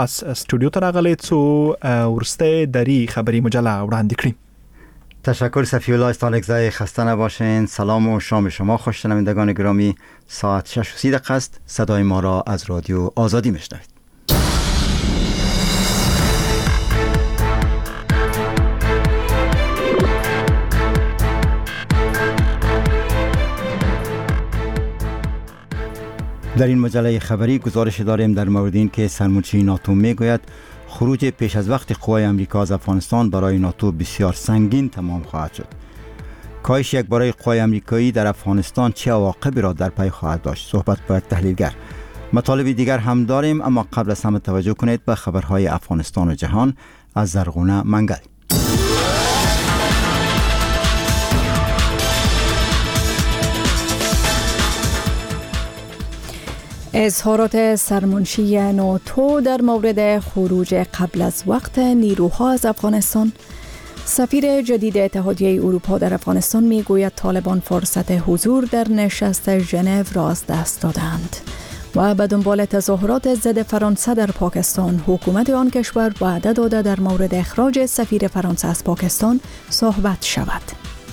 از استودیو ته راغلی څو ورسته دری خبری مجله وړاندې کړیم. تشکر صفی الله استالکزای، خسته نباشین. سلام و شام شما خوش شنوندگان گرامی. ساعت 6:30 است. صدای ما را از رادیو آزادی میشنوید. در این مجله خبری گزارش داریم در مورد این که سرمنشی ناتو میگوید خروج پیش از وقت قوای امریکا از افغانستان برای ناتو بسیار سنگین تمام خواهد شد. کاهش یک باره قوای امریکایی در افغانستان چه عواقبی را در پی خواهد داشت؟ صحبت با یک تحلیلگر. مطالب دیگر هم داریم، اما قبل از همه توجه کنید به خبرهای افغانستان و جهان از زرغونه منگل. اظهارات سرمنشی ناتو در مورد خروج قبل از وقت نیروها از افغانستان. سفیر جدید اتحادیه اروپا در افغانستان میگوید طالبان فرصت حضور در نشست ژنو را از دست دادند. و به دنبال تظاهرات ضد فرانسه در پاکستان، حکومت آن کشور وعده داده در مورد اخراج سفیر فرانسه از پاکستان صحبت شود.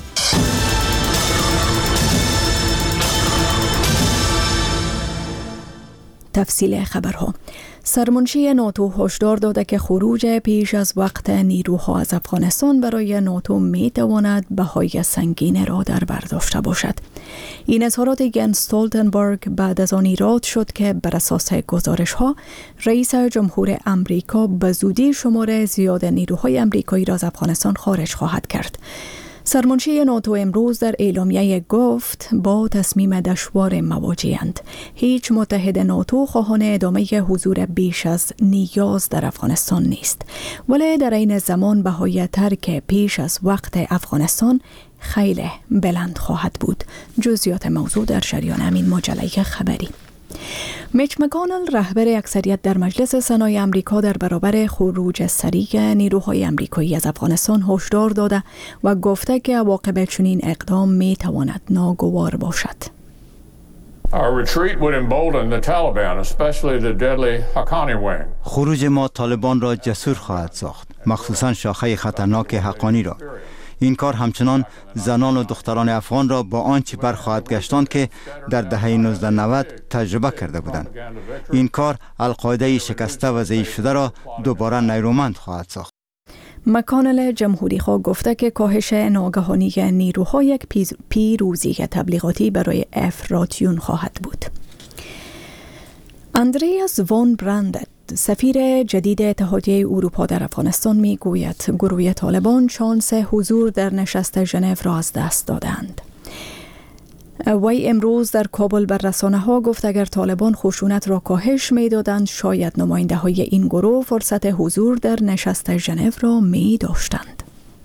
تفصیل خبرها. سرمنشی ناتو هشدار داده که خروج پیش از وقت نیروها از افغانستان برای ناتو می تواند بهای سنگین را در بر داشته باشد. این اظهارات ینس استولتنبرگ بعد از آن ایراد شد که بر اساس گزارش ها رئیس جمهور امریکا به زودی شمار زیاد نیروهای امریکایی را از افغانستان خارج خواهد کرد. سرمنشی ناتو امروز در اعلامیه گفت با تصمیم دشوار مواجه‌اند. هیچ متحد ناتو خواهان ادامه حضور بیش از نیاز در افغانستان نیست، ولی در این زمان بهای ترک پیش از وقت افغانستان خیلی بلند خواهد بود. جزئیات موضوع در جریان همین مجله خبری. میچ مکانل رهبر اکثریت در مجلس سنای امریکا در برابر خروج سریع نیروهای امریکایی از افغانستان هشدار داده و گفته که عواقب چنین اقدام می تواند ناگوار باشد. خروج ما طالبان را جسور خواهد ساخت، مخصوصا شاخه خطرناک حقانی را. این کار همچنان زنان و دختران افغان را با آنچه برخواهد گشتاند که در دهه 1990 تجربه کرده بودند. این کار القاعده شکسته و ضعیف شده را دوباره نیرومند خواهد ساخت. مکانل جمهوری خواه گفته که کاهش ناگهانی نیروها یک پیروزی تبلیغاتی برای افراطیون خواهد بود. اندریاس وان برندت، سفیر جدید اتحادیه اروپا در افغانستان میگوید گروه طالبان شانس حضور در نشست ژنو را از دست دادند. وی امروز در کابل بر رسانه ها گفت اگر طالبان خشونت را کاهش می دادند شاید نماینده های این گروه فرصت حضور در نشست ژنو را می داشتند.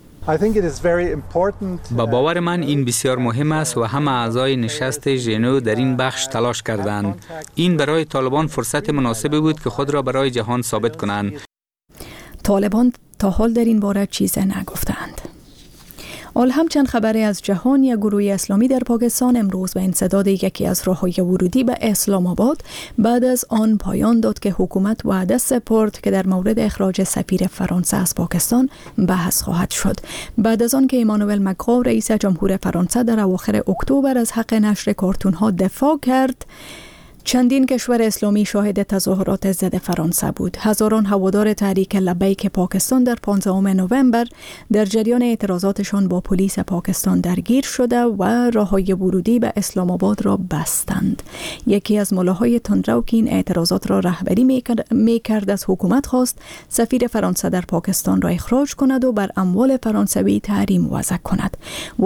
با باور من این بسیار مهم است و همه اعضای نشست ژنو در این بخش تلاش کردند. این برای طالبان فرصت مناسبی بود که خود را برای جهان ثابت کنند. طالبان تا حال در این باره چیز نگفتند. حال همچند خبری از جهان، یک گروه اسلامی در پاکستان امروز به انسداد یکی از راههای ورودی به اسلام آباد بعد از آن پایان داد که حکومت وعده سپرد که در مورد اخراج سفیر فرانسه از پاکستان بحث خواهد شد. بعد از آن که ایمانوئل مکرون رئیس جمهور فرانسه در اواخر اکتبر از حق نشر کارتون‌ها دفاع کرد، چندین کشور اسلامی شاهد تظاهرات ضد فرانسه بود. هزاران هوادار تحریک لبیک پاکستان در 15 نوامبر در جریان اعتراضاتشان با پلیس پاکستان درگیر شده و راههای ورودی به اسلام آباد را بستند. یکی از ملاهای تندرو که این اعتراضات را رهبری میکرد از حکومت خواست سفیر فرانسه در پاکستان را اخراج کند و بر اموال فرانسوی تحریم وضع کند.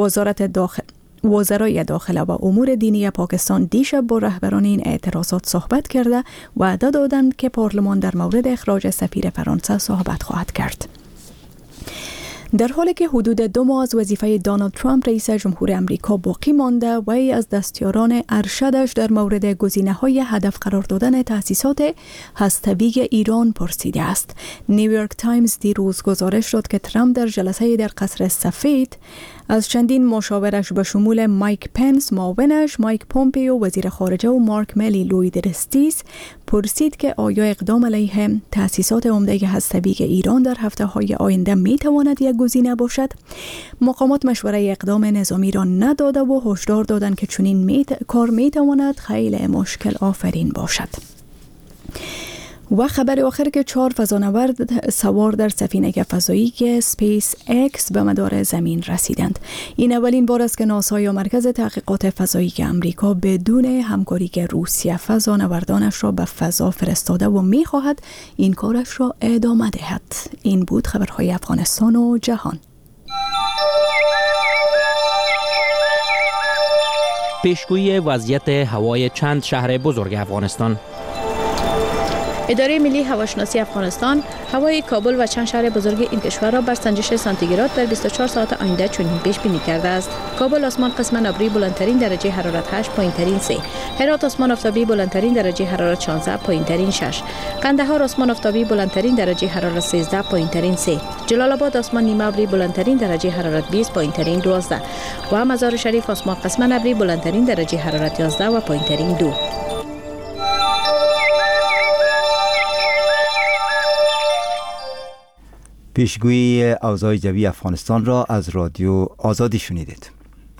وزرای داخله و امور دینی پاکستان دیشب با رهبران این اعتراضات صحبت کرده و وعده دادند که پارلمان در مورد اخراج سفیر فرانسه صحبت خواهد کرد. در حالی که حدود 2 ماه از وظیفه دونالد ترامپ رئیس جمهور امریکا باقی مانده، وی از دستیاران ارشدش در مورد گزینه‌های هدف قرار دادن تأسیسات هسته‌ای ایران پرسیده است. نیویورک تایمز دیروز گزارش داد که ترامپ در جلسه در قصر سفید از چندین مشاورش به شمول مایک پنس معاونش، مایک پومپیو وزیر خارجه و مارک ملی لوید رستیس پرسید که آیا اقدام علیه تأسیسات عمده هسته‌ای ایران در هفته‌های آینده می‌تواند یک گزینه باشد. مقامات مشوره اقدام نظامی را نداده و هشدار دادند که چنین کار می‌تواند خیلی مشکل آفرین باشد. و خبر آخر که 4 فضانورد سوار در سفینه فضایی سپیس اکس به مدار زمین رسیدند. این اولین بار است که ناسا یا مرکز تحقیقات فضایی امریکا بدون همکاری که روسیه فضانوردانش را به فضا فرستاده و می‌خواهد این کارش را ادامه دهد. این بود خبرهای افغانستان و جهان. پیشگویی وضعیت هوای چند شهر بزرگ افغانستان. اداره ملی هواشناسی افغانستان هوای کابل و چند شهر بزرگ این کشور را بر سنجش سانتیگراد در 24 ساعت آینده چنین پیش بینی کرده است. کابل آسمان قسمت ابری بلندترین درجه حرارت 8، پایینترین 3. هرات آسمان آفتابی بلندترین درجه حرارت 16، پایینترین 6. قندهار آسمان آفتابی بلندترین درجه حرارت 13، پایینترین 3. جلال آباد آسمان نیمه ابری بلندترین درجه حرارت 20، پایینترین 12. و مزار شریف آسمان قسمت ابری بلندترین درجه حرارت 11 و پایینترین 2. پیشگویی اوضاع جوی افغانستان را از رادیو آزادی شنیدید.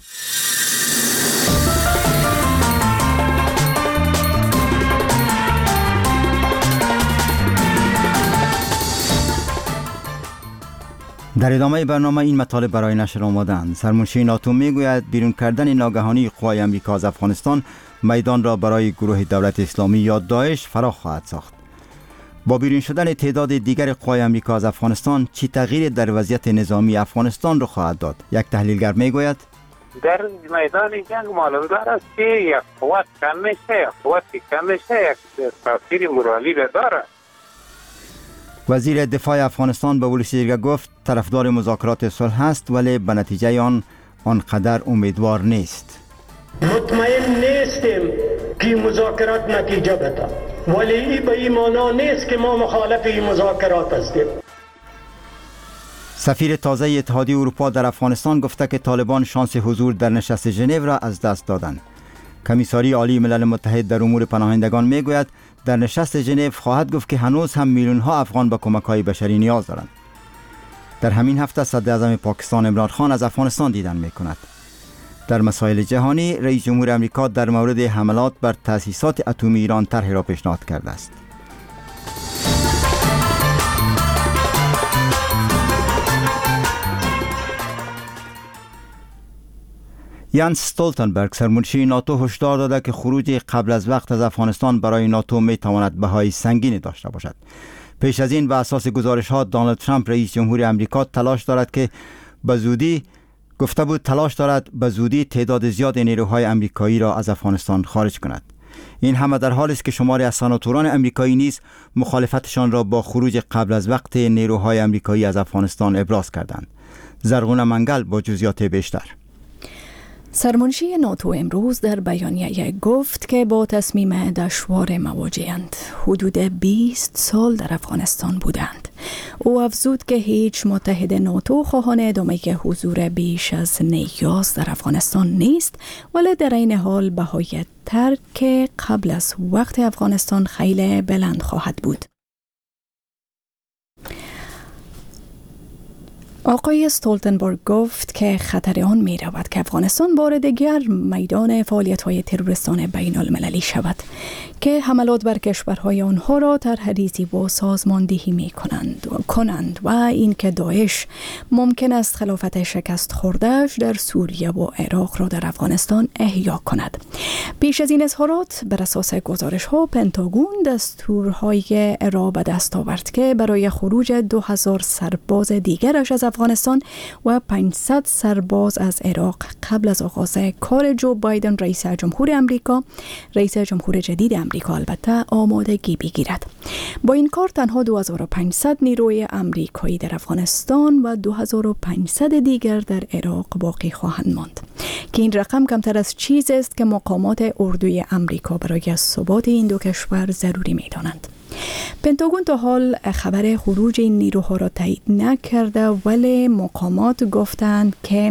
در ادامه برنامه این مطالب برای نشر آمدند. سرمنشی ناتو میگوید بیرون کردن ناگهانی قوای امریکا از افغانستان میدان را برای گروه دولت اسلامی یا داعش فراخ خواهد ساخت. با بیرون شدن تعداد دیگر قوای امریکا از افغانستان چی تغییر در وضعیت نظامی افغانستان را خواهد داد؟ یک تحلیلگر میگوید در میدان جنگ معلوم است که یک قوت کم میشه، یک تاثیر مورالی داره. وزیر دفاع افغانستان به ولسیرگه گفت طرفدار مذاکرات صلح است ولی به نتیجه آنقدر امیدوار نیست. مطمئن نیستیم که مذاکرات نتیجه بده، ولی این به این معنا نیست که ما مخالف این مذاکرات هستیم. سفیر تازه اتحادیه اروپا در افغانستان گفته که طالبان شانس حضور در نشست ژنو را از دست دادند. کمیساری عالی ملل متحد در امور پناهندگان میگوید در نشست ژنو خواهد گفت که هنوز هم میلیون ها افغان به کمک‌های بشری نیاز دارند. در همین هفته صدر اعظم پاکستان عمران خان از افغانستان دیدن میکند. در مسائل جهانی رئیس جمهور امریکا در مورد حملات بر تأسیسات اتمی ایران طرحی را پیشنهاد کرده است. یانس استولتنبرگ سرمنشی ناتو هشدار داده که خروج قبل از وقت از افغانستان برای ناتو میتواند بهای سنگینی داشته باشد. پیش از این بر اساس گزارش ها دونالد ترامپ رئیس جمهور امریکا تلاش دارد به زودی تعداد زیاد نیروهای امریکایی را از افغانستان خارج کند. این همه در حالی است که شماری از سناتوران امریکایی نیز مخالفتشان را با خروج قبل از وقت نیروهای امریکایی از افغانستان ابراز کردند. زرغون منگل با جزئیات بیشتر. سرمنشی ناتو امروز در بیانیه گفت که با تصمیم دشوار مواجه‌اند. حدود 20 سال در افغانستان بودند. او افزود که هیچ متحد ناتو خواهان ادامه حضور بیش از نیاز در افغانستان نیست، ولی در این حال بهای ترک قبل از وقت افغانستان خیلی بلند خواهد بود. آقای استولتنبرگ گفت که خطر آن می رود که افغانستان بار دیگر میدان فعالیت‌های تروریستان بین المللی شود که حملات بر کشورهای آنها را طرح ریزی و سازماندهی می کنند و اینکه داعش ممکن است خلافت شکست خورده‌اش در سوریه و عراق را در افغانستان احیا کند. پیش از این اظهارات بر اساس گزارش‌ها پنتاگون دستورهای را به دست آورد که برای خروج 2000 سرباز دیگرش از افغانستان و 500 سرباز از عراق قبل از آغاز کار جو بایدن رئیس جمهور امریکا، رئیس جمهور جدید امریکا البته آمادگی بگیرد. با این کار تنها 2500 نیروی امریکایی در افغانستان و 2500 دیگر در عراق باقی خواهند ماند که این رقم کمتر از چیزی است که مقامات اردوی امریکا برای ثبات این دو کشور ضروری می‌دانند. پنتاگون تا حال خبر خروج این نیروها را تایید نکرده، ولی مقامات گفتند که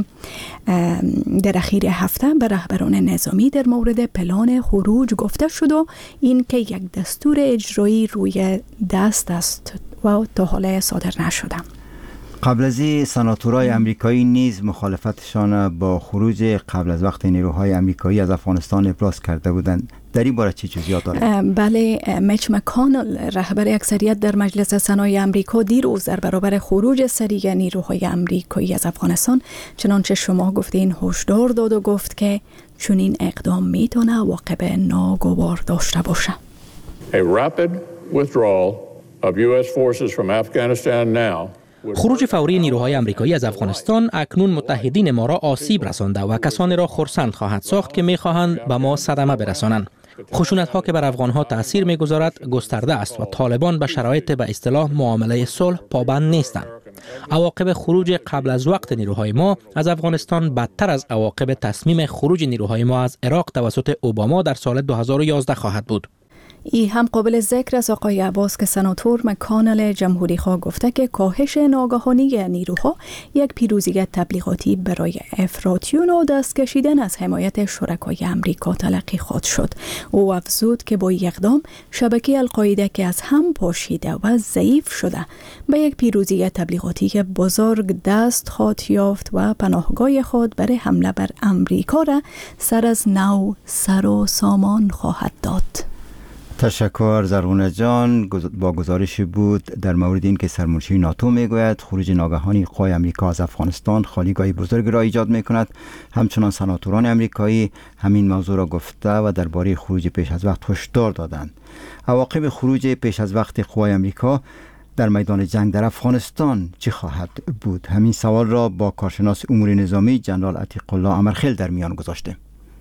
در اخیر هفته به رهبران نظامی در مورد پلان خروج گفته شد و این که یک دستور اجرایی روی دست است و تا حال صادر نشده. قبل از این سناتورای امریکایی نیز مخالفتشان با خروج قبل از وقت نیروهای امریکایی از افغانستان ابراز کرده بودند. در این باره چه جزئیات دارید؟ بله، میچ مکانل رهبر اکثریت در مجلس سنای امریکا دیروز در برابر خروج سریع نیروهای امریکایی از افغانستان چنانچه شما گفتین هشدار داد و گفت که چنین اقدام میتونه عواقب ناگوار داشته باشه. A rapid withdrawal of US forces from Afghanistan now. خروج فوری نیروهای امریکایی از افغانستان اکنون متحدین ما را آسیب رسانده و کسانی را خرسند خواهد ساخت که می‌خواهند به ما صدمه برسانند. خشونت‌ها که بر افغان‌ها تأثیر می‌گذارد گسترده است و طالبان به شرایط به اصطلاح معامله صلح پابند نیستند. عواقب خروج قبل از وقت نیروهای ما از افغانستان بدتر از عواقب تصمیم خروج نیروهای ما از عراق توسط اوباما در سال 2011 خواهد بود. ای هم قابل ذکر از آقای عباس که سناتور مکانل جمهوری خواه گفته که کاهش ناگهانی نیروها یک پیروزی تبلیغاتی برای افراطیون و دست کشیدن از حمایت شرکای امریکا تلقی خواهد شد. او افزود که با اقدام شبکه القاعده که از هم پاشیده و ضعیف شده به یک پیروزی تبلیغاتی بزرگ دست خواهد یافت و پناهگاه خود برای حمله بر امریکا را سر از نو سر و سامان خواهد داد. تشکر زرغونه جان. با گزارشی بود در مورد این که سرمنشی ناتو میگوید خروج ناگهانی قوای امریکا از افغانستان خالیگاهی بزرگ را ایجاد میکند. همچنان سناتوران امریکایی همین موضوع را گفته و درباره خروج پیش از وقت هشدار دادند. عواقب خروج پیش از وقت قوای امریکا در میدان جنگ در افغانستان چه خواهد بود؟ همین سوال را با کارشناس امور نظامی جنرال عتیق الله امرخیل در میان گذاشته.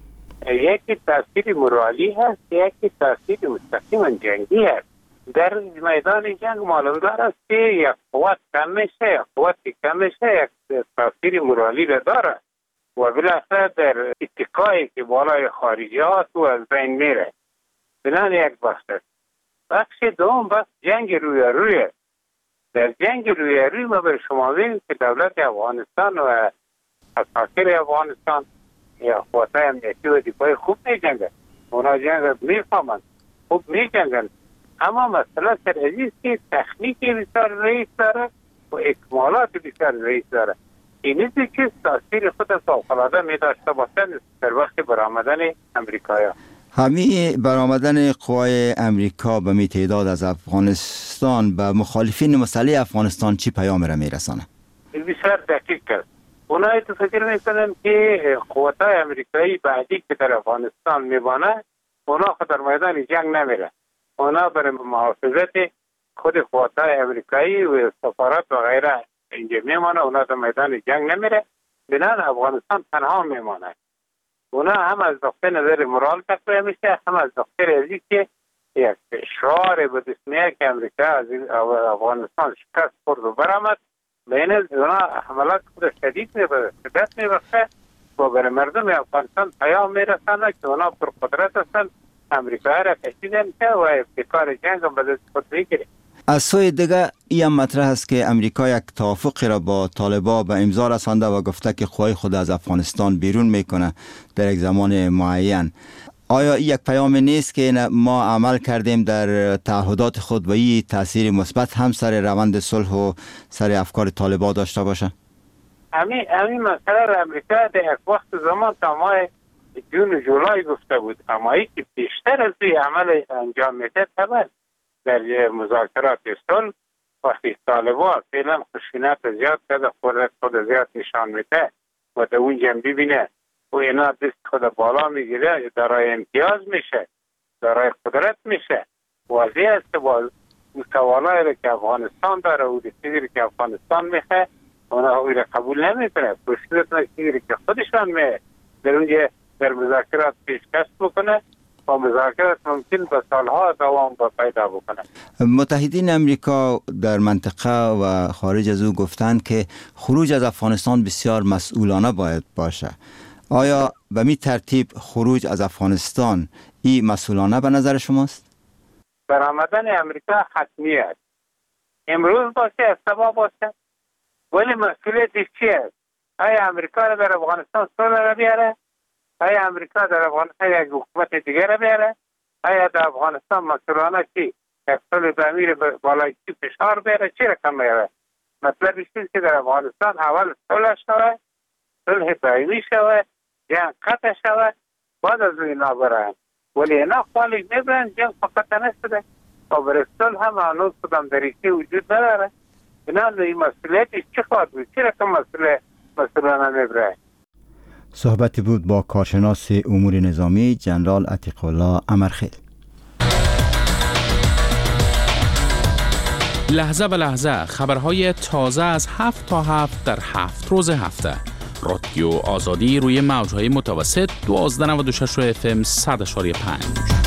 یکی تاثیر مورالی هست، یکی تاثیر مستقیما جنگی هست. در میدان جنگ معلومدار است که یک قوت کم میشه، یک قوت کم میشه، یک تاثیر مورالی را داره و بالاخره در اتکایی که بالای خارجیات و از بین میره. بنان یک بخش است. بخش دوم بخش جنگ روی در جنگ روی ما به شما بگیم که دولت افغانستان و عساکر افغانستان یا قوات امنیتی و دفاعی خوب می‌جنگند. اونا جنگ می‌فهمند، خوب می‌جنگند. اما مسئله سر عزیز که تکنیکی بسیار ضعیف داره و اکمالات بسیار ضعیف داره. این که تاثیر خود فوق‌العاده می‌داشته باشند در وقت برآمدن امریکایی‌ها. همین برآمدن قوای امریکا به می تعداد از افغانستان به مخالفین مسلح افغانستان چی پیام را می‌رسانه؟ بسیار دقیق است. اونا تو فکر میکنن که قوت‌های امریکایی بعدی که در افغانستان میبانه اونا خود در میدان جنگ نمیره. اونا برای محافظت خود قوت‌های امریکایی و سفارت و غیره اینجا میمانه. اونا در میدان جنگ نمیره. بنان افغانستان تنها میمانه. اونا هم از نقطه نظر مورال تقویه میشه، هم از نقطه ریاضی که یک شعار به دسمیه که امریکا از افغانستان شکست خورد و برآمد. بین اونا حملات خود شدید میبخشه و برای مردم افغانستان پیام میرسانه که اونا پر قدرت هستند، امریکایی را کشیدن که و ابتکار جنگ هم به دست خود بگیره. از سوی دیگه این مطرح است که امریکا یک توافقی را با طالبان به امضا رسانده و گفته که قوای خود از افغانستان بیرون میکنه در یک زمان معین. آیا این یک پیام نیست که ما عمل کردیم در تعهدات خود و این تاثیر مثبت هم سر روند صلح و سر افکار طالبان داشته باشه؟ همین مسئله را امریکا در یک وقت زمان تا ماه جون و جولای گفته بود، اما ای که بیشتر از این عمل انجام میده طبعا در مذاکرات صلح وقتی طالبان فعلا خشونت زیاد کرده خود زیاد نشان میده و در اون جنبی بینه و اینا دست خود بالا میگیره، دارای امتیاز میشه، دارای قدرت میشه. واضح است که با سوالایی که افغانستان داره و چیزی که افغانستان میخه اونا او را قبول نمیکنه. پرسیدت نکیری که خودشان در اونجا در مذاکرات پیشکش بکنه و مذاکرات ممکن به سالها دوام پیدا بکنه. متحدین امریکا در منطقه و خارج از او گفتند که خروج از افغانستان بسیار مسئولانه باید باشه. آیا به می ترتیب خروج از افغانستان این مسئولانه به نظر شماست؟ برآمدن امریکا حتمی است. امروز باشه از سبا باشه، ولی مسئولیتش چی است؟ آیا امریکا را در افغانستان صلح را بیاره؟ آیا امریکا در افغانستان یک حکومت دیگر را بیاره؟ آیا در افغانستان مسئولانه چی؟ یک صلح تعمیر بالای چی فشار بیاره؟ چی رقم بیاره؟ مطلب است که در افغانستان اول صلح شود، صلح دائمی شود، جنگ قطع شود، بعد از اینا برن. ولی اینا خالی میبرن، جنگ فقط نشده و برای صلح هم هنوز کدام طریقه وجود نداره. اینا این مسئولیتش چی خواهد بود؟ چی رقم مسئولانه میبره؟ صحبتی بود با کارشناس امور نظامی جنرال عتیق الله امرخیل. لحظه به لحظه خبرهای تازه از 7 تا 7 در 7 روز هفته. رادیو آزادی روی موجهای متوسط 1296 FM 100.5.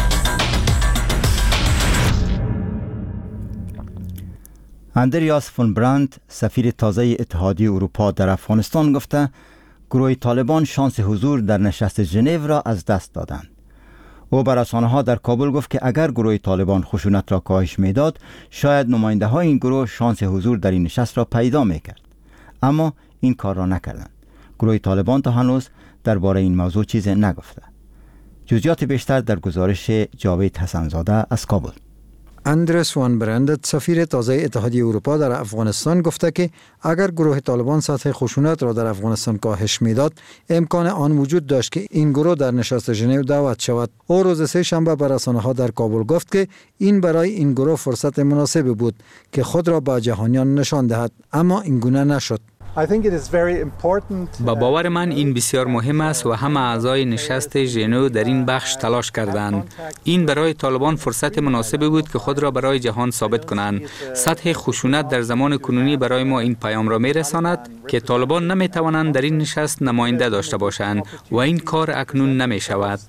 اندریاس فون براند سفیر تازه اتحادیه اروپا در افغانستان گفته گروه طالبان شانس حضور در نشست ژنو را از دست دادند. او بر رسانه‌ها در کابل گفت که اگر گروه طالبان خشونت را کاهش میداد شاید نماینده های این گروه شانس حضور در این نشست را پیدا میکرد، اما این کار را نکردند. گروه طالبان تا هنوز درباره این موضوع چیزی نگفته. جزئیات بیشتر در گزارش جاوید حسنزاده از کابل. اندریاس وان برند سفیر تازه اتحادیه اروپا در افغانستان گفته که اگر گروه طالبان سطح خشونت را در افغانستان کاهش میداد امکان آن وجود داشت که این گروه در نشست ژنو دعوت شود. او روز سه شنبه به رسانه‌ها در کابل گفت که این برای این گروه فرصت مناسبی بود که خود را به جهانیان نشان دهد، اما این گونه نشد. با باور من این بسیار مهم است و همه اعضای نشست ژنو در این بخش تلاش کردند. این برای طالبان فرصت مناسبی بود که خود را برای جهان ثابت کنند. سطح خشونت در زمان کنونی برای ما این پیام را میرساند که طالبان نمیتوانند در این نشست نماینده داشته باشند و این کار اکنون نمی شود.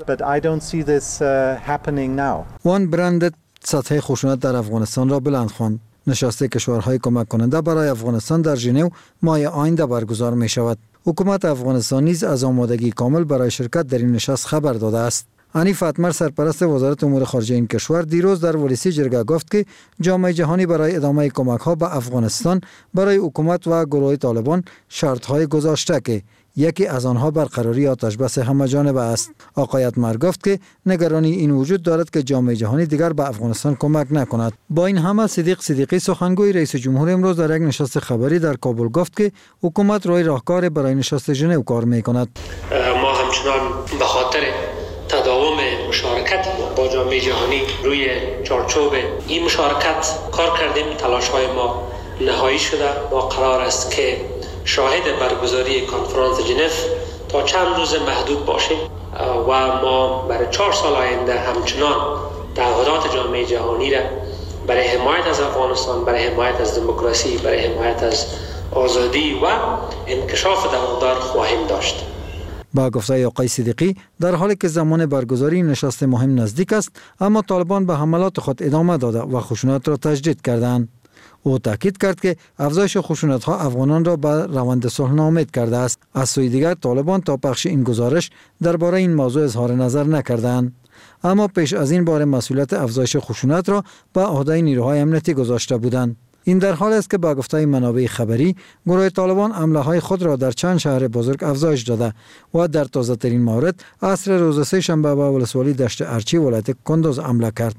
وان برند سطح خشونت در افغانستان را بلند خواند. نشست کشورهای کمک کننده برای افغانستان در ژنو ماه آینده برگزار می شود. حکومت افغانستان نیز از آمادگی کامل برای شرکت در این نشست خبر داده است. حنیف اتمر سرپرست وزارت امور خارجه این کشور دیروز در ولسی جرگه گفت که جامعه جهانی برای ادامه کمک ها به افغانستان برای حکومت و گروه طالبان شرط های گذاشته که یکی از آنها برقراری آتش بس همه جانبه است. آقای اتمر گفت که نگرانی این وجود دارد که جامعه جهانی دیگر به افغانستان کمک نکند. با این همه صدیق صدیقی سخنگوی رئیس جمهور امروز در یک نشست خبری در کابل گفت که حکومت روی راهکار برای نشست ژنو کار میکند. ما همچنان به خاطر تداوم مشارکت با جامعه جهانی روی چارچوب این مشارکت کار کردیم. تلاش‌های ما نهایی شده. ما قرار است که شاهد برگزاری کنفرانس ژنو تا چند روز محدود باشیم و ما برای 4 سال آینده همچنان تعهدات جامعه جهانی را برای حمایت از افغانستان، برای حمایت از دموکراسی، برای حمایت از آزادی و انکشاف دوامدار خواهیم داشت. با گفته آقای صدیقی در حالی که زمان برگزاری نشست مهم نزدیک است، اما طالبان به حملات خود ادامه داده و خشونت را تجدید کردند. او تاکید کرد که افزایش خشونت ها افغانان را به روند صلح ناامید کرده است. از سوی دیگر طالبان تا پخش این گزارش درباره این موضوع اظهار نظر نکردند. اما پیش از این بار مسئولیت افزایش خشونت را به عهده نیروهای امنیتی گذاشته بودند. این در حال است که با گفته منابع خبری گروه طالبان حمله های خود را در چند شهر بزرگ افزایش داده و در تازه ترین مورد عصر روز سه شنبه به ولسوالی دشت ارچی ولایت کندوز حمله کرد.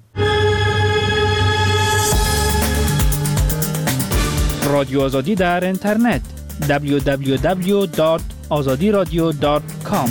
رادیو آزادی در اینترنت www.azadiradio.com.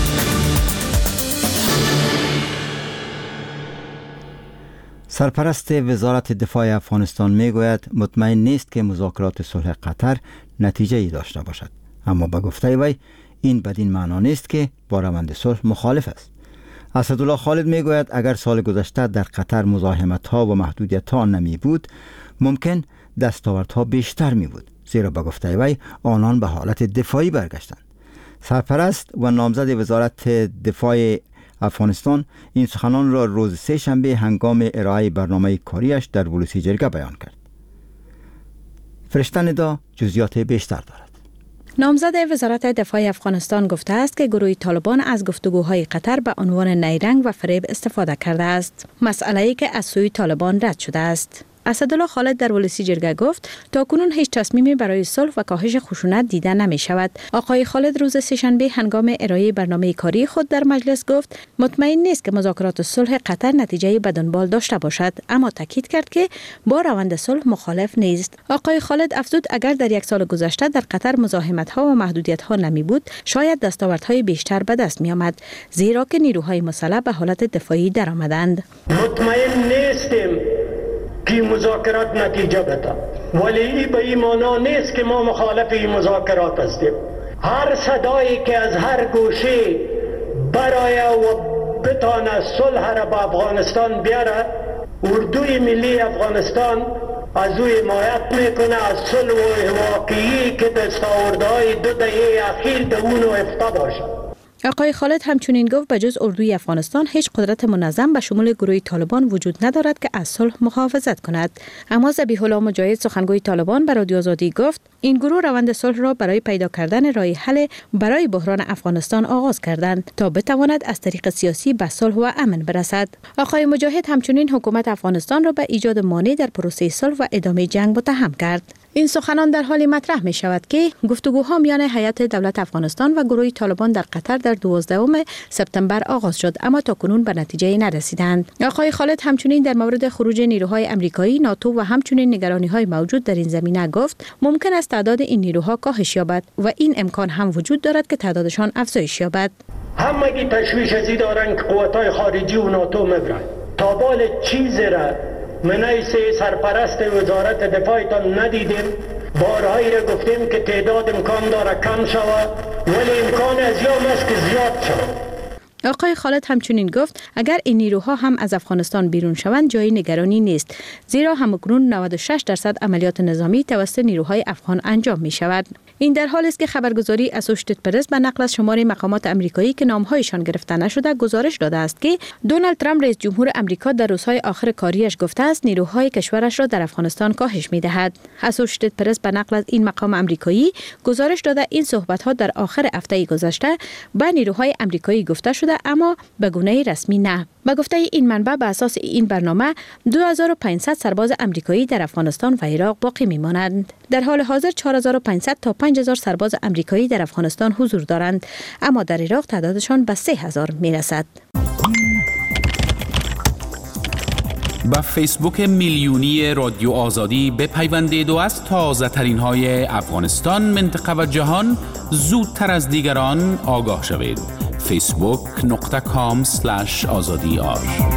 سرپرست وزارت دفاع افغانستان میگوید مطمئن نیست که مذاکرات صلح قطر نتیجه ای داشته باشد، اما به گفته وی این بدین معنا نیست که با روند صلح مخالف است. اسدالله خالد میگوید اگر سال گذشته در قطر مزاحمت ها و محدودیت ها نمی بود ممکن دستاوردها بیشتر می بود، زیرا به گفته وی آنان به حالت دفاعی برگشتند. سرپرست و نامزد وزارت دفاع افغانستان این سخنان را روز سه شنبه هنگام ارائه برنامه کاریش در ولسی جرگه بیان کرد. فرشته ندا جزئیات بیشتر دارد. نامزد وزارت دفاع افغانستان گفته است که گروه طالبان از گفتگوهای قطر به عنوان نیرنگ و فریب استفاده کرده است. مسئله‌ای که از سوی طالبان رد شده است. اسدالله خالد در ولسی جرگه گفت تاکنون هیچ تصمیمی برای صلح و کاهش خشونت دیده نمی شود. آقای خالد روز سه‌شنبه هنگام ارائه برنامه کاری خود در مجلس گفت مطمئن نیست که مذاکرات صلح قطر نتیجه به دنبال داشته باشد، اما تاکید کرد که با روند صلح مخالف نیست. آقای خالد افزود اگر در یک سال گذشته در قطر مزاحمت‌ها و محدودیت‌ها نمی بود شاید دستاوردهای بیشتر به دست می آمد، زیرا که نیروهای مسلح به حالت دفاعی درآمدند. مطمئن نیستیم که مذاکرات نتیجه بده، ولی به این معنا نیست که ما مخالف این مذاکرات هستیم. هر صدایی که از هر گوشه برای و بتانه صلح را به افغانستان بیاره، اردوی ملی افغانستان از او حمایت میکنه از صلح و واقعی که دستاوردهای 2 دهه اخیر به اونو افته باشه. آقای خالد همچنین گفت بجز اردوی افغانستان هیچ قدرت منظم به شمول گروه طالبان وجود ندارد که از صلح محافظت کند. اما ذبیح الله مجاهد سخنگوی طالبان به رادیو آزادی گفت این گروه روند صلح را برای پیدا کردن راه حل برای بحران افغانستان آغاز کردند تا بتواند از طریق سیاسی به صلح و امن برسد. آقای مجاهد همچنین حکومت افغانستان را به ایجاد مانع در پروسه صلح و ادامه جنگ متهم کرد. این سخنان در حالی مطرح می شود که گفتگوها میان هیئت دولت افغانستان و گروه طالبان در قطر در 12 سپتامبر آغاز شد، اما تاکنون به نتیجه نرسیدند. آقای خالد همچنین در مورد خروج نیروهای آمریکایی، ناتو و همچنین نگرانی‌های موجود در این زمینه گفت ممکن است تعداد این نیروها کاهش یابد و این امکان هم وجود دارد که تعدادشان افزایش یابد. همگی تشویش ازی دارن که قوت‌های خارجی و ناتو میبرن. تا بال چیزی را منیس سرپرست وزارت دفاعتان ندیدیم. بارهایی را گفتیم که تعداد امکان داره کم شود، ولی امکان از یام است که زیاد شود. آقای خالد همچنین گفت اگر این نیروها هم از افغانستان بیرون شوند جای نگرانی نیست، زیرا همکنون 96% عملیات نظامی توسط نیروهای افغان انجام می شود. این در حالی است که خبرگزاری اسوشیتد پرس به نقل از شمار مقامات آمریکایی که نامهایشان گرفته نشده گزارش داده است که دونالد ترامپ رئیس جمهور آمریکا در روزهای آخر کاریش گفته است نیروهای کشورش را در افغانستان کاهش می دهد. اسوشیتد پرس به نقل از این مقام آمریکایی گزارش داده این صحبت‌ها در آخر هفته گذشته به نیروهای آمریکایی گفته شده، اما به گونه رسمی نه. به گفته این منبع به اساس این برنامه 2500 سرباز آمریکایی در افغانستان و عراق باقی میمانند. در حال حاضر 4500 تا 5000 سرباز آمریکایی در افغانستان حضور دارند، اما در عراق تعدادشان به 3000 میرسد. با فیسبوک میلیونی رادیو آزادی بپیوندید و از تازه ترین های افغانستان، منطقه و جهان زودتر از دیگران آگاه شوید. facebook.com/azadi.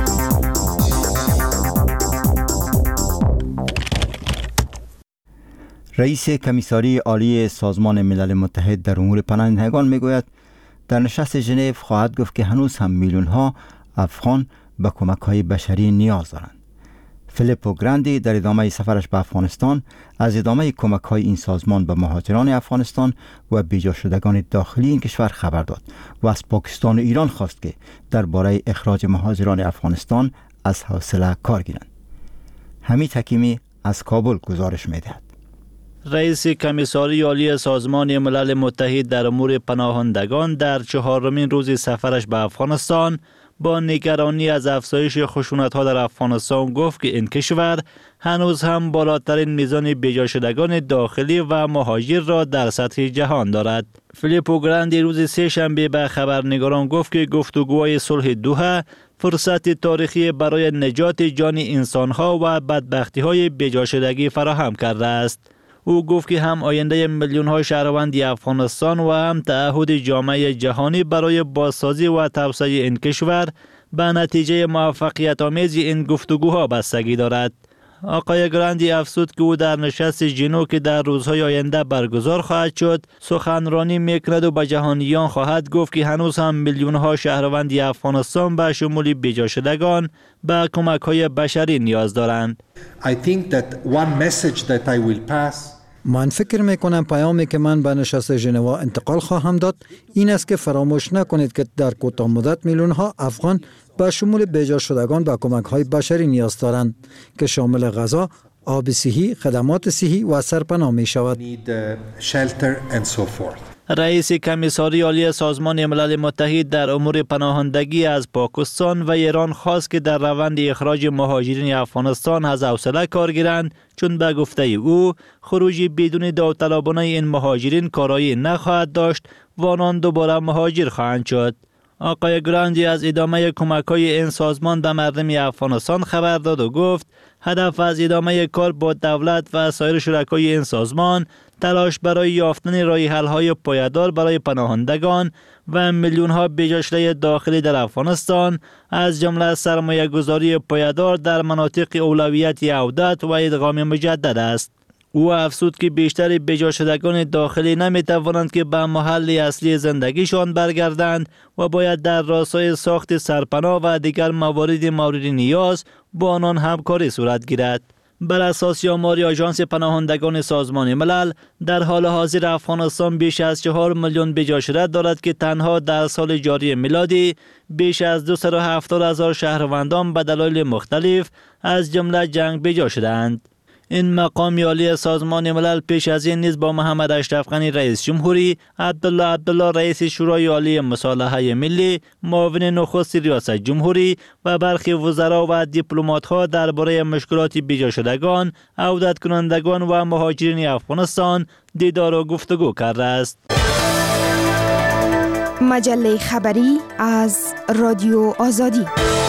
رئیس کمیساری عالی سازمان ملل متحد در امور پناهندگان میگوید در نشست ژنو خواهد گفت که هنوز هم میلیون ها افغان به کمک های بشری نیاز دارند. فیلیپو گراندی در ادامه سفرش به افغانستان از ادامه کمک های این سازمان به مهاجران افغانستان و بیجا شدگان داخلی این کشور خبر داد و از پاکستان و ایران خواست که درباره اخراج مهاجران افغانستان از حوصله کار گیرند. حمید حکیمی از کابل گزارش می‌دهد. رئیس کمیساری عالی سازمان ملل متحد در امور پناهندگان در 4مین روز سفرش به افغانستان با نگرانی از افزایش خشونت‌ها در افغانستان گفت که این کشور هنوز هم بالاترین میزان بیجا شدگان داخلی و مهاجر را در سطح جهان دارد. فیلیپو گراندی روز سه‌شنبه به خبرنگاران گفت که گفتگوهای صلح دوحه فرصت تاریخی برای نجات جان انسان‌ها و بدبختی‌های بیجا شدگی فراهم کرده است. او گفت که هم آینده میلیون‌های شهروند افغانستان و هم تعهد جامعه جهانی برای بازسازی و توسعه این کشور به نتیجه موفقیت آمیز این گفتگوها بستگی دارد. آقای گراندی افزود که او در نشست ژنو که در روزهای آینده برگزار خواهد شد سخنرانی میکند و به جهانیان خواهد گفت که هنوز هم میلیون‌ها شهروند افغانستان به شمول بیجا شدگان به کمک‌های بشری نیاز دارند. من فکر میکنم پیامی که من به نشست ژنو انتقال خواهم داد این است که فراموش نکنید که در کوتاه مدت میلیون‌ها افغان به شمول بیجا شدگان به کمک‌های بشری نیاز دارند که شامل غذا، آب صحی، خدمات صحی و سرپناه می شود. رئیس کمیساری عالی سازمان ملل متحد در امور پناهندگی از پاکستان و ایران خواست که در روند اخراج مهاجرین افغانستان از حوصله کار گیرند، چون به گفته او خروج بدون داوطلبانه این مهاجرین کارایی نخواهد داشت و آنان دوباره مهاجر خواهند شد. آقای گراندی از ادامه کمک‌های این سازمان به مردم افغانستان خبر داد و گفت هدف از ادامه کار با دولت و سایر شرکای این سازمان تلاش برای یافتن راه حل‌های پایدار برای پناهندگان و میلیون‌ها بی‌جاشله داخلی در افغانستان، از جمله سرمایه‌گذاری پایدار در مناطق اولویت عودت و ادغام مجدد است. او افزود که بیشتر بی‌جاشدگان داخلی نمی‌توانند که به محل اصلی زندگیشان برگردند و باید در راستای ساخت سرپناه و دیگر موارد مورد نیاز با آنان همکاری صورت گیرد. بر اساس آمار آژانس پناهندگان سازمان ملل، در حال حاضر افغانستان بیش از 4 میلیون بی‌جاشده دارد که تنها در سال جاری میلادی بیش از 270,000 شهروندان به دلایل مختلف از جمله جنگ بی‌جا شدند. این مقام عالی سازمان ملل پیش از این نیز با محمد اشرف غنی رئیس جمهوری، عبدالله رئیس شورای عالی مصالحه ملی، معاون نخست ریاست جمهوری و برخی وزرا و دیپلمات‌ها درباره مشکلات بی‌جا شدگان، عودت کنندگان و مهاجرین افغانستان دیدار و گفتگو کرده است. مجله خبری از رادیو آزادی.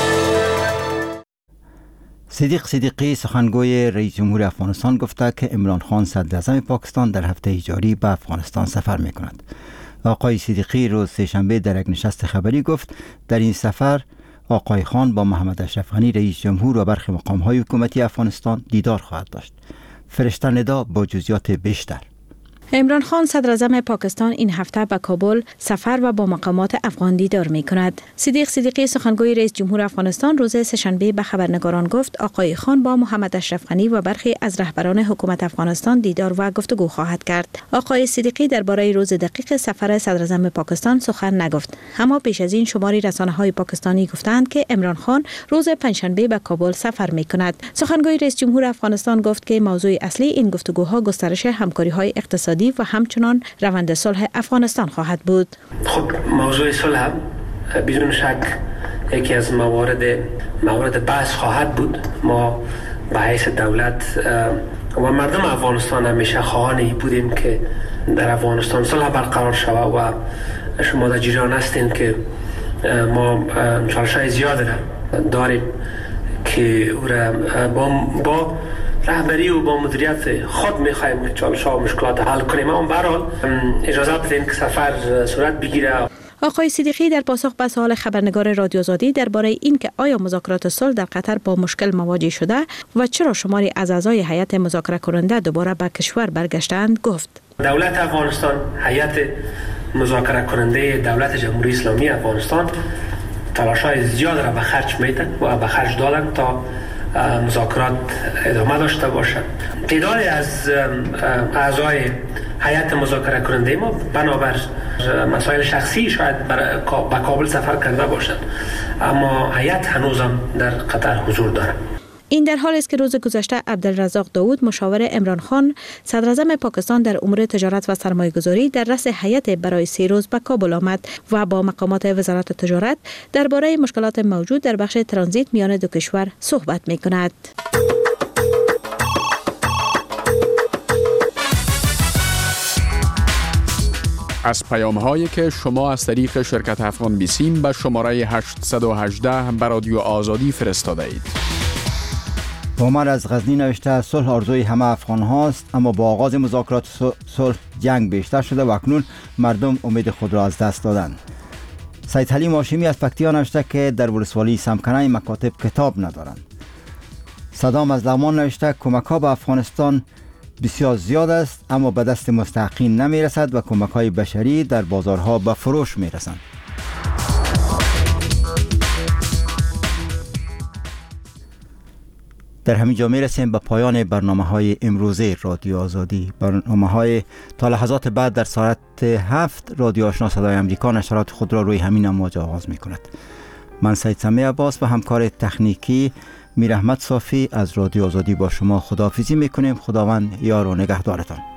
صدیق صدیقی سخنگوی رئیس جمهور افغانستان گفته که عمران خان صدراعظم پاکستان در هفته جاری به افغانستان سفر می کند. آقای صدیقی روز سه‌شنبه در یک نشست خبری گفت در این سفر آقای خان با محمد اشرف غنی رئیس جمهور و برخی مقام‌های حکومتی افغانستان دیدار خواهد داشت. فرشته ندا با جزئیات بیشتر. عمران خان صدراعظم پاکستان این هفته به کابل سفر و با مقامات افغان دیدار می کند. صدیق صدیقی سخنگوی رئیس جمهور افغانستان روز سه‌شنبه به خبرنگاران گفت آقای خان با محمد اشرف غنی و برخی از رهبران حکومت افغانستان دیدار و گفتگو خواهد کرد. آقای صدیقی درباره روز دقیق سفر صدراعظم پاکستان سخن نگفت، اما پیش از این شماری رسانه‌های پاکستانی گفتند که عمران خان روز پنجشنبه به کابل سفر می کند. سخنگوی رئیس جمهور افغانستان گفت که موضوع اصلی این گفتگوها گسترش همکاری‌های اقتصادی و همچنان روند صلح افغانستان خواهد بود. خب موضوع صلح بدون شک یکی از موارد بحث خواهد بود. ما به حیث دولت و مردم افغانستان همیشه خواهان بودیم که در افغانستان صلح برقرار شود و شما در جریان هستین که ما چالش‌های زیاد داریم که او را با رهبری و با مدیریت خود می‌خوایم چالش‌ها و مشکلات حل کنیم. اما به هر حال اجازه بدین که سفر صورت بگیره. آقای صدیقی در پاسخ به سوال خبرنگار رادیو آزادی درباره اینکه آیا مذاکرات صلح در قطر با مشکل مواجه شده و چرا شماری از اعضای هیئت مذاکره کننده دوباره به کشور برگشتند گفت: دولت افغانستان، هیئت مذاکره کننده دولت جمهوری اسلامی افغانستان تلاش‌های زیاد را به خرج میدن و به خرج دادن تا مذاکرات ادامه داشته باشد. تعدادی از اعضای هیئت مذاکره کننده ما بنابر مسائل شخصی شاید به کابل سفر کرده باشند، اما هیئت هنوزم در قطر حضور دارد. این در حالی است که روز گذشته عبدالرزاق داود مشاور عمران خان صدراعظم پاکستان در امور تجارت و سرمایه‌گذاری در رأس هیئت برای 3 روز به کابل آمد و با مقامات وزارت تجارت درباره مشکلات موجود در بخش ترانزیت میان دو کشور صحبت می‌کند. از پیام‌هایی که شما از طریق شرکت افغان بیسیم به شماره 818 به رادیو آزادی فرستاده اید. عمر از غزنی نوشته صلح آرزوی همه افغان هاست، اما با آغاز مذاکرات صلح جنگ بیشتر شده و اکنون مردم امید خود را از دست دادند. سید حلیم هاشمی از پکتیا نوشته که در ولسوالی سمکنه مکاتب کتاب ندارند. صدام از لغمان نوشته کمک‌ها به افغانستان بسیار زیاد است، اما به دست مستحقین نمی رسد و کمک‌های بشری در بازارها به فروش می رسند. در همین جا می رسیم به پایان برنامه‌های امروزه رادیو آزادی. برنامه‌های تا لحظات بعد در ساعت 7 رادیو آشنا صدای امریکا نشرات خود را روی همین امواج آغاز می کند. من سید سمی عباس و همکار تکنیکی میر احمد صافی از رادیو آزادی با شما خداحافظی میکنیم. خداوند یار و نگهدارتان.